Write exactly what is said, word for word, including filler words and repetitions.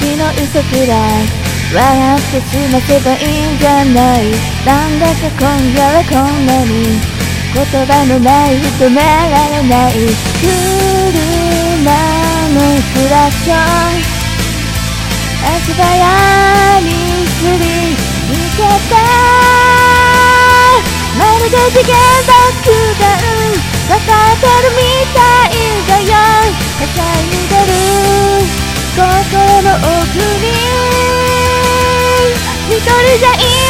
私の嘘くらい笑って済ませばいいんじゃない。なんだか今夜はこんなに言葉のない止められない車のクラクション足早にすり抜けたまるで次元爆弾抱えてるみたいだよ。はしゃいでる心の奥に一人じゃい